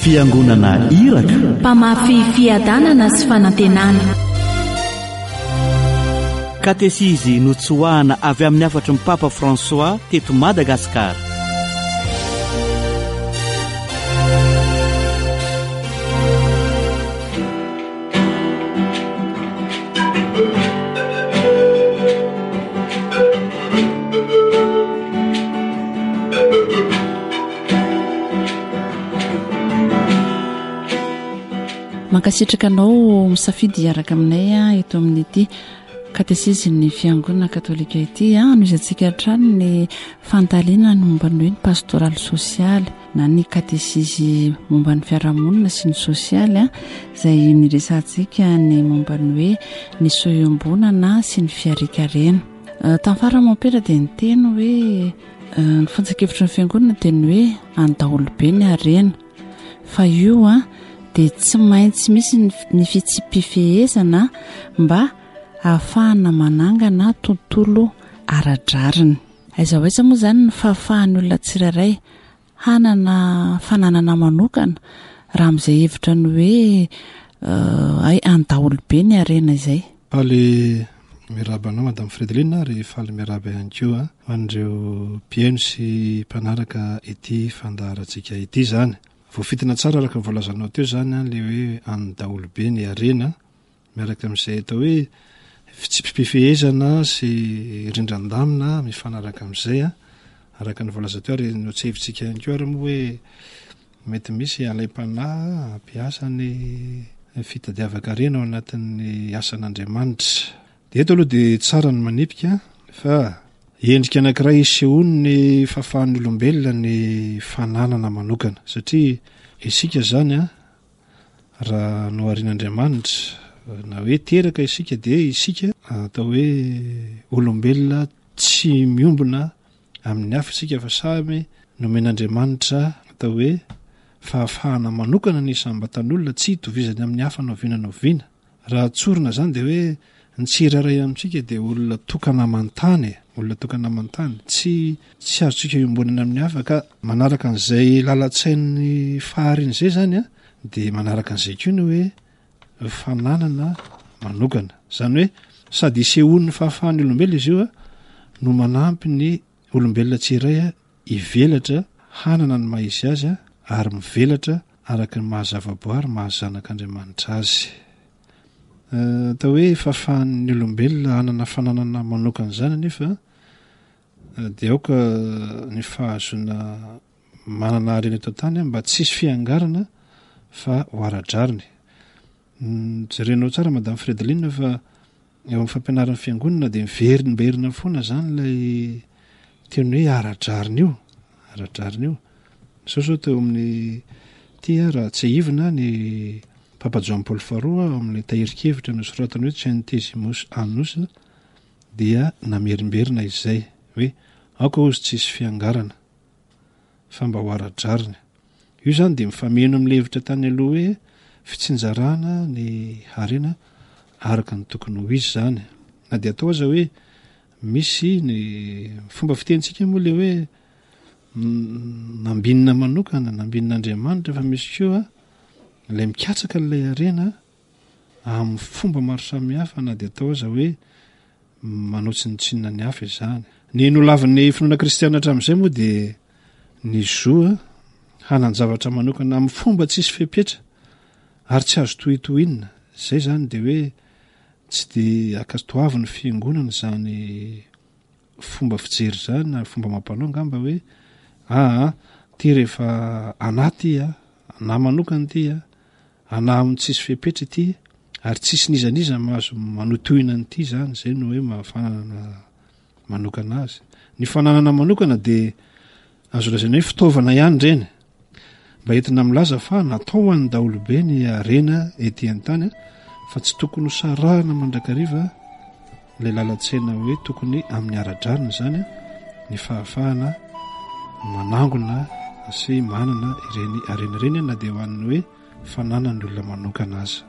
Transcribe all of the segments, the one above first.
fiangonana iraka, mpamafy fiadanana sy fanantenana. katesizy notsoahana avy amin'ny afatry ny Papa François teto Madagasikara. Mankasitraka anao misafidy hiaraka aminay eto amin'ity katesizy ny fiangonana katolika ity anoisantsika hatrany ny fantaliana ny momba ny hoe ny pastoral social na ny katesizy momba ny fiarahamonina sy ny sosialy izay niresantsika ny momba ny hoe ny sohiombonana sy ny fiarikarena. Tamin'ny farany mampela dia ny teny hoe ny fanjakevitra ny fiangonana dia ny hoe andaolobe ny harena, fa io dia tsy maintsy misy ny fitsipifehezana mba ahafahana manangana tontolo aradrariny. Aiza hoaiza moa izany ny fahafahan'ny olona tsirairay hanana fananana manokana raha amin'izay hevitra ny hoe andaolobe ny harena izay. Faly mirabanao Madame Frédeline ary faly miraba ihany koa an'ireo mpiaino sy mpanaraka ity fandaharantsika ity zany. Voafitina tsara araka volazanao teo zany le hoe andaolobe ny harena, miaraka amin'izay atao hoe fitsipifehezana sy rindran-damina mifanaraka amin'izay araka ny volaza teo ary no tsy hevitsika ihany koa ary moa hoe mety misy alaim-panahy ampiasa ny fitadiavaka harena ao anatin'ny asan'Andriamanitra. Dia eto aloha dia tsara ny manipika fa endrika anankiray isehony ny fahafahan'ny olombelona ny fananana manokana, satria isika zany raha no arian'Andriamanitra na hoe teraka isika dia isika atao hoe olombelona tsy miombona amin'ny hafa isika fa samy nomen'Andriamanitra atao hoe fahafahana manokana ny sambatan'olona tsy hitovizany amin'ny hafa naoviana. Raha tsorina zany dia hoe ny tsiraray amintsika dia olona tokana amantany, tsy azotsika iombonana amin'ny hafa ka manaraka an'izay lalatsain'ny fahariny izay zany dia manaraka an'izay koa ny hoe fananana manokana, zany hoe sady isehony ny fahafahan'ny olombelona izy io no manampy ny olombelona tsiray hivelatra hanana ny maha-izy azy ary mivelatra araka ny mahazavaboary mahazanak'Andriamanitra azy. Atao hoe fahafahan'ny olombelona hanana fananana manokana zany nefa dia aoka ny fahazona manana harena eto tany mba tsisy fiangarana fa ho aradrariny. Jerenao tsara Madame Frédeline fa eo amin'ny fampianaran'ny fiangonana dia miverina foana zany ilay teny hoe aradrariny io. Sao teo amin'ny tia raha tsy hivina ny Papa Jean Paul Faroa amin'ny tahirikevitra no soratany hoe Centesimus Annus dia namerimberina izay hoe aoka ozy tsisy fiangarana fa mba ho aradrariny. Io zany dia mifameno amin'ny hevitra tany aloha hoe fitsinjarana ny harena araka ny tokony ho izy zany. Na dia atao aza hoe misy ny fomba fitentsika moa le hoe nambinina manokana, nambin'Andriamanitra, fa misy koa ilay mikatsaka n'ilay harena amin'ny fomba maro samihafa, na dia atao aza hoe manao tsinitsinina ny hafa izany. Ny nolavin'ny finoana kristiana hatramin'izay moa dia ny zo hanan zavatra manokana amin'ny fomba tsisy fepetra ary tsy azo tohitohinina. Zay zany dia hoe tsy dia akatoavy ny fiangonana zany fomba fijery zany na fomba mampanao ngamba hoe ty rehefa anaty na manokana ty ana amin'ny tsisy fepetra ity ary tsisy nizaniza mahazo manotohina n'ity zany, zay no hoe mahafanana manokana azy. Ny fananana manokana dia azo lazaina hoe fitaovana ihany reny mba entina milaza fa natao an'ny daolobe ny harena ety an-tany fa tsy tokony ho sarahana mandrakariva ilay lalatsaina hoe tokony amin'ny aradrarina zany ny fahafahana manangona sy manana ireny harena ireny na dia ho an'ny hoe fananany olona manokana azy.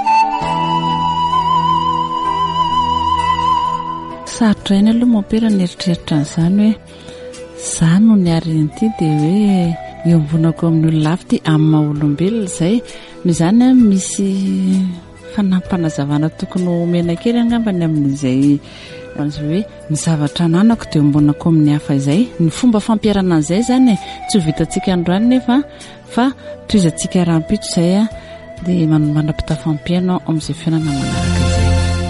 Sarotra iny aloha mampera ny eritreritra n'izany hoe zany no ny harena ity dia hoe iombonako amin'ny ololafity amin'ny maha-olombelona izay no zany a misy fanampanazavana tokony omena kely angambany amin'izay hoe ny zavatra nanako dia ombonako amin'ny hafa izay ny fomba fampiarana an'izay zany tsy ho vitantsika androany nefa fa toizantsika rahampitso izay a dia manam-pitafampiaino amin'izay fiainana manaraka izay.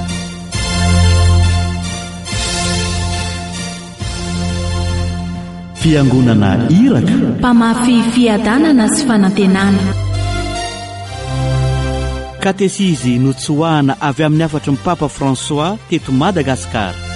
Fiangonana Iraka, mpamafy fiadanana sy fanantenana. Katesizy notsoahana avy amin'ny afatry ny Papa François teto Madagasikara.